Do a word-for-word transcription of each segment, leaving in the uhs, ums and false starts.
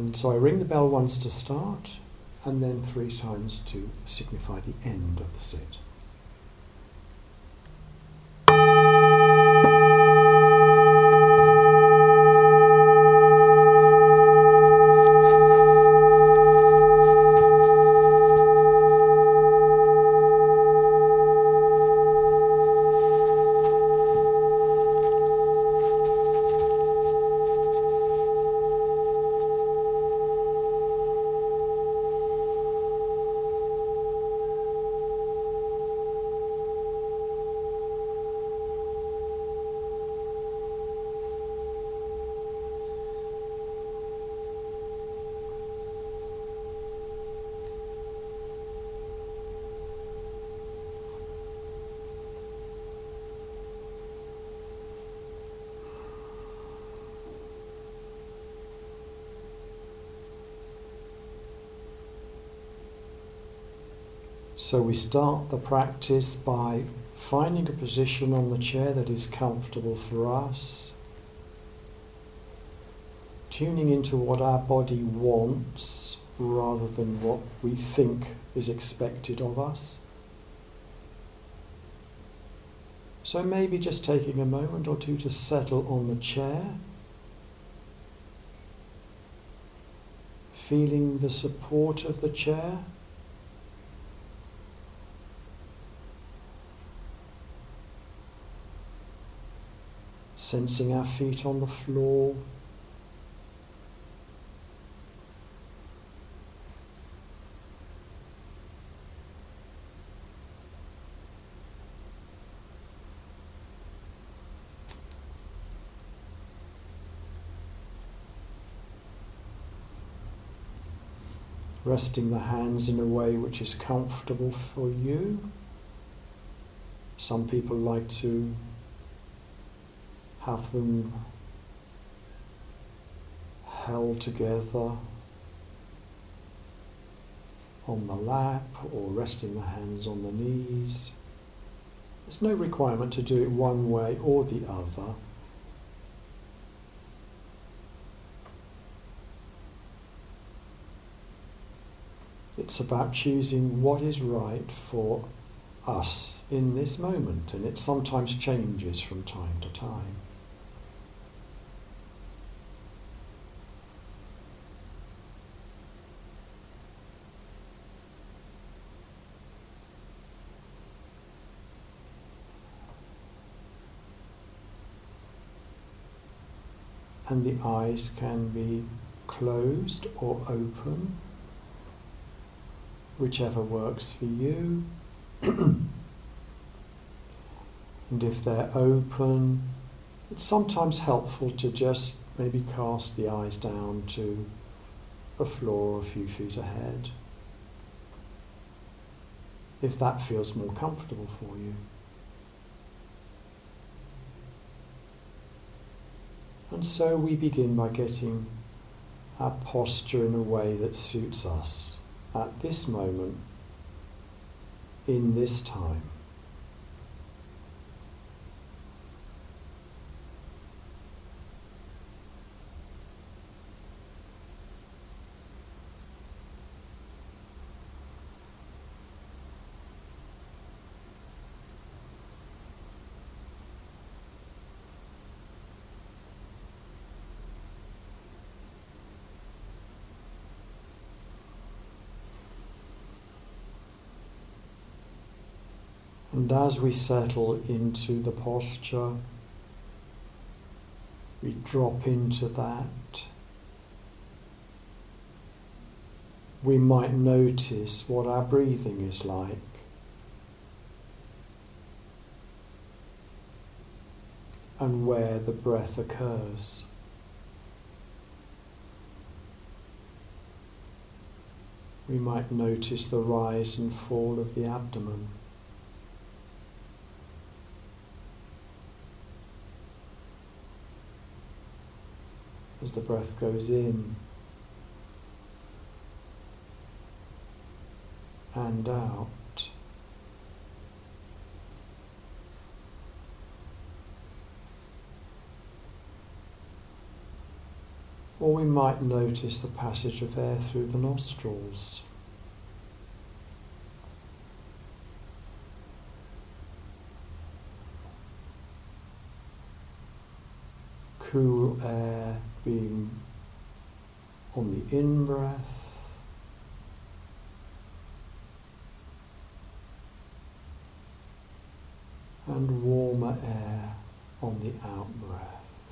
And so I ring the bell once to start, and then three times to signify the end of the sit. So we start the practice by finding a position on the chair that is comfortable for us, tuning into what our body wants rather than what we think is expected of us. So maybe just taking a moment or two to settle on the chair, feeling the support of the chair, sensing our feet on the floor, resting the hands in a way which is comfortable for you. Some people like to have them held together on the lap or resting the hands on the knees. There's no requirement to do it one way or the other. It's about choosing what is right for us in this moment, and it sometimes changes from time to time. And the eyes can be closed or open, whichever works for you. And if they're open, it's sometimes helpful to just maybe cast the eyes down to the floor a few feet ahead, if that feels more comfortable for you. And so we begin by getting our posture in a way that suits us at this moment, in this time. And as we settle into the posture, we drop into that. We might notice what our breathing is like. And where the breath occurs. We might notice the rise and fall of the abdomen. As the breath goes in and out. Or we might notice the passage of air through the nostrils. Cool air being on the in-breath, and warmer air on the out-breath.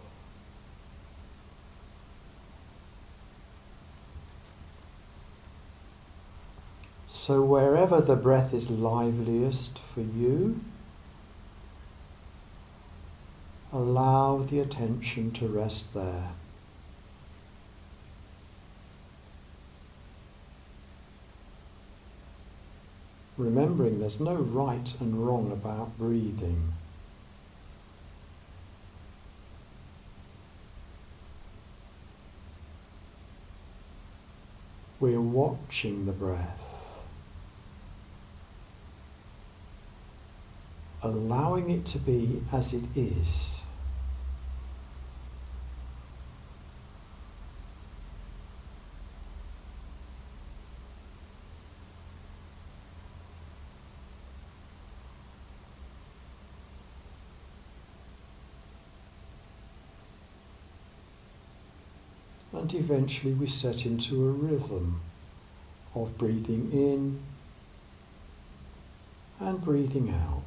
So wherever the breath is liveliest for you, allow the attention to rest there. Remembering there's no right and wrong about breathing. We're watching the breath, allowing it to be as it is. And eventually we set into a rhythm of breathing in and breathing out.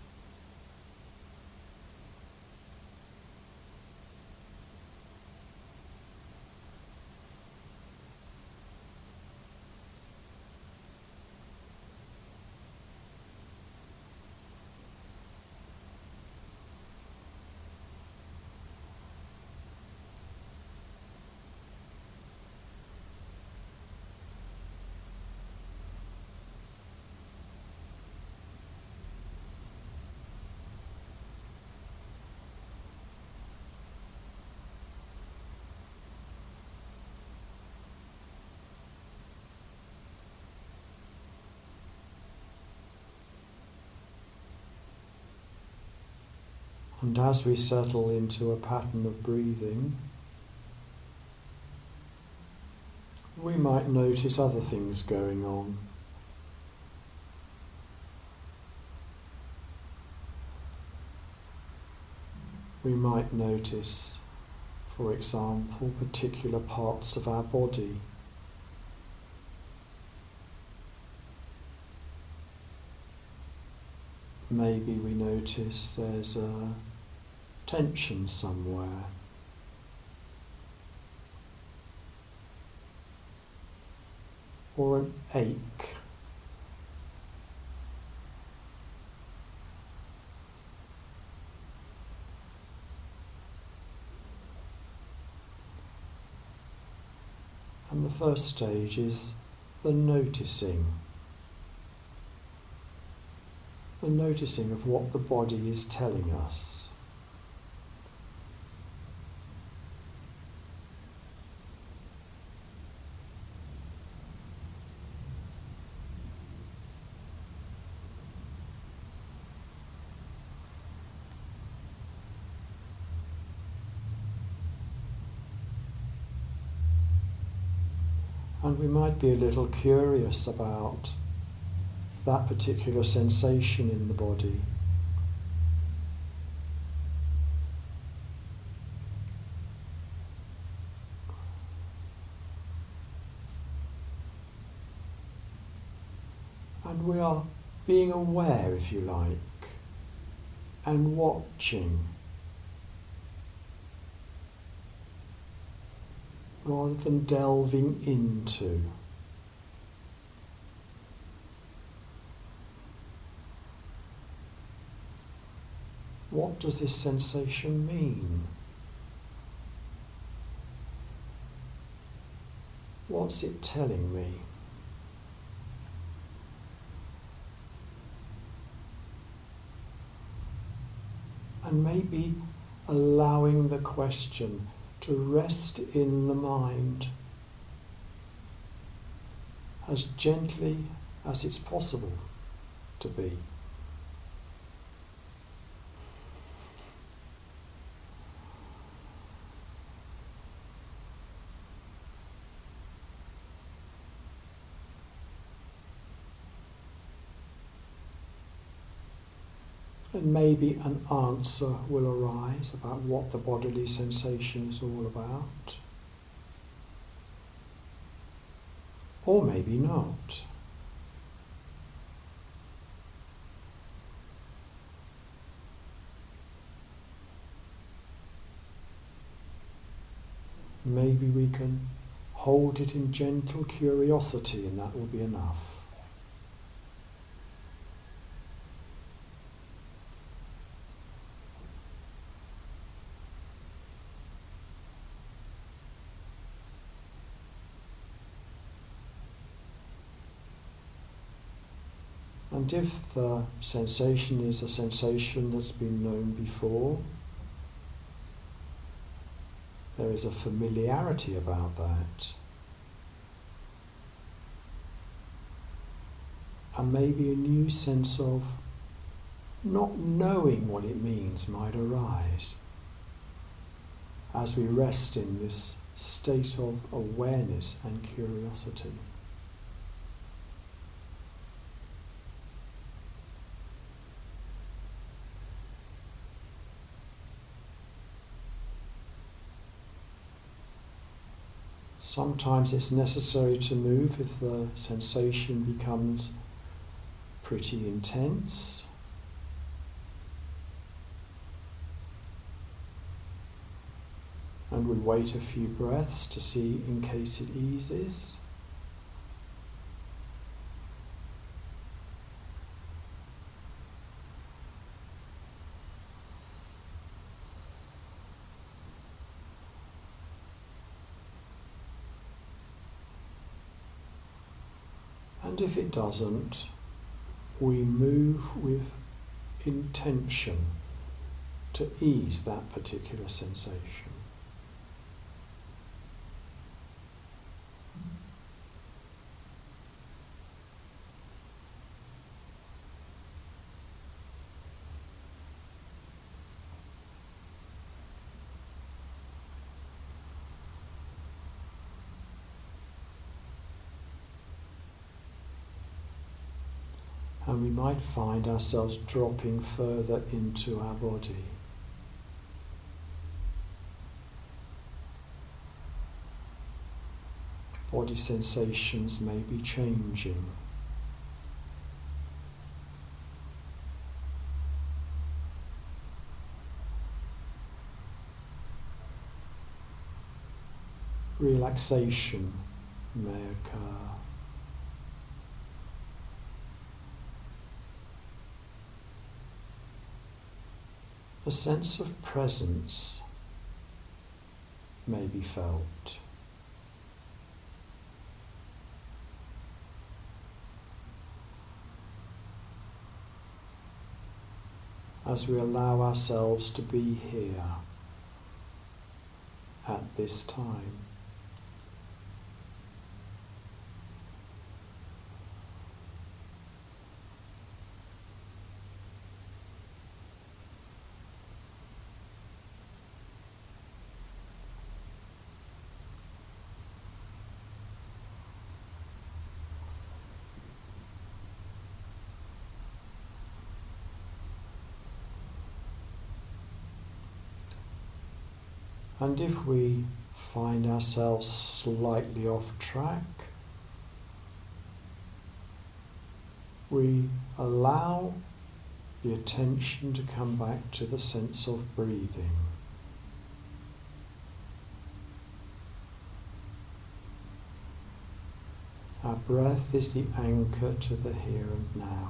And as we settle into a pattern of breathing, we might notice other things going on. We might notice, for example, particular parts of our body. Maybe we notice there's a tension somewhere. Or an ache. And the first stage is the noticing. The noticing of what the body is telling us. And we might be a little curious about that particular sensation in the body. And we are being aware, if you like, and watching, rather than delving into. What does this sensation mean? What's it telling me? And maybe allowing the question to rest in the mind as gently as it's possible to be. And maybe an answer will arise about what the bodily sensation is all about. Or maybe not. Maybe we can hold it in gentle curiosity, and that will be enough. And if the sensation is a sensation that's been known before, there is a familiarity about that. And maybe a new sense of not knowing what it means might arise as we rest in this state of awareness and curiosity. Sometimes it's necessary to move if the sensation becomes pretty intense. And we wait a few breaths to see in case it eases. And if it doesn't, we move with intention to ease that particular sensation. And we might find ourselves dropping further into our body. Body sensations may be changing. Relaxation may occur. A sense of presence may be felt. As we allow ourselves to be here at this time. And if we find ourselves slightly off track, we allow the attention to come back to the sense of breathing. Our breath is the anchor to the here and now.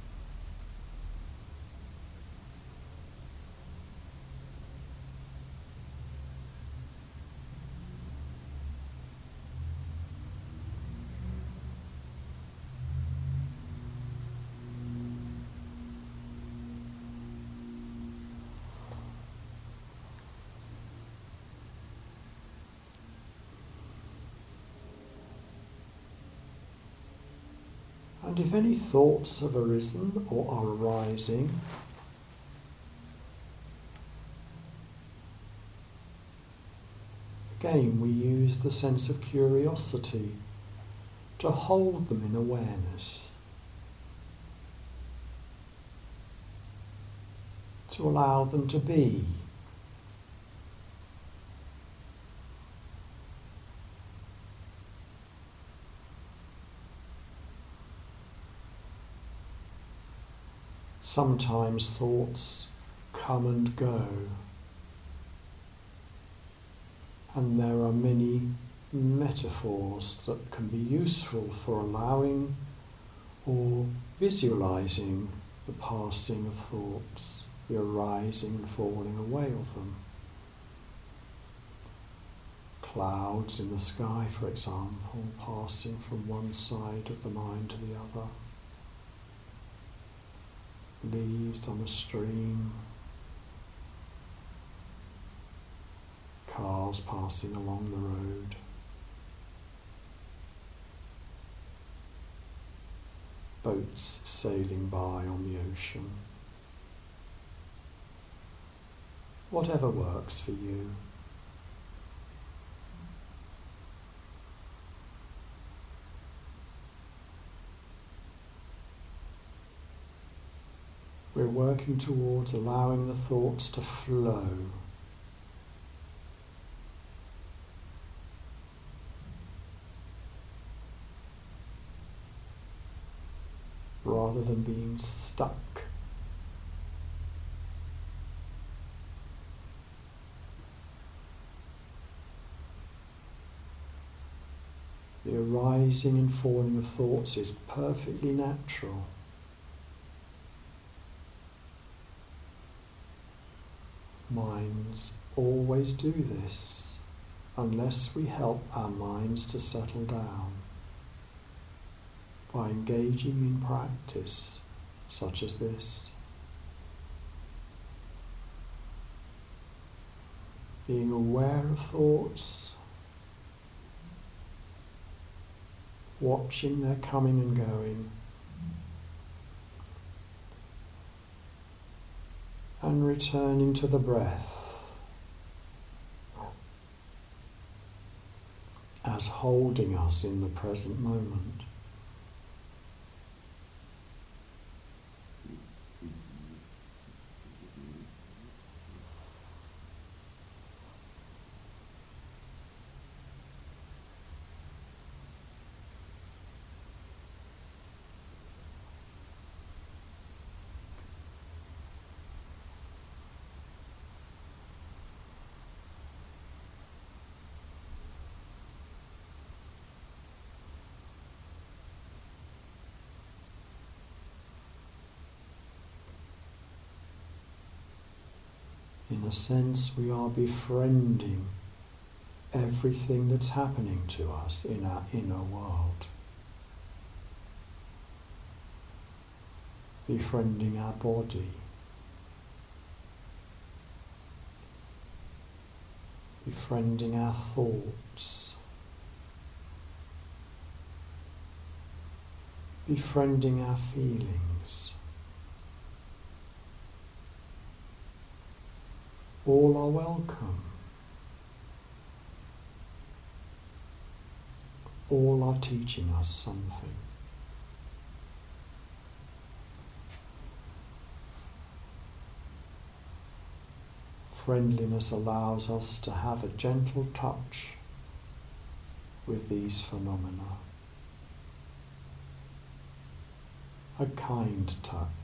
And if any thoughts have arisen or are arising, again we use the sense of curiosity to hold them in awareness. to allow them to be. Sometimes thoughts come and go, and there are many metaphors that can be useful for allowing or visualizing the passing of thoughts, the arising and falling away of them. Clouds in the sky, for example, passing from one side of the mind to the other. Leaves on a stream. Cars passing along the road. Boats sailing by on the ocean. Whatever works for you. We're working towards allowing the thoughts to flow. Rather than being stuck. The arising and falling of thoughts is perfectly natural. Minds always do this, unless we help our minds to settle down by engaging in practice such as this. Being aware of thoughts, watching their coming and going, and returning to the breath as holding us in the present moment. In a sense, we are befriending everything that's happening to us in our inner world. Befriending our body. Befriending our thoughts. Befriending our feelings. All are welcome. All are teaching us something. Friendliness allows us to have a gentle touch with these phenomena. A kind touch.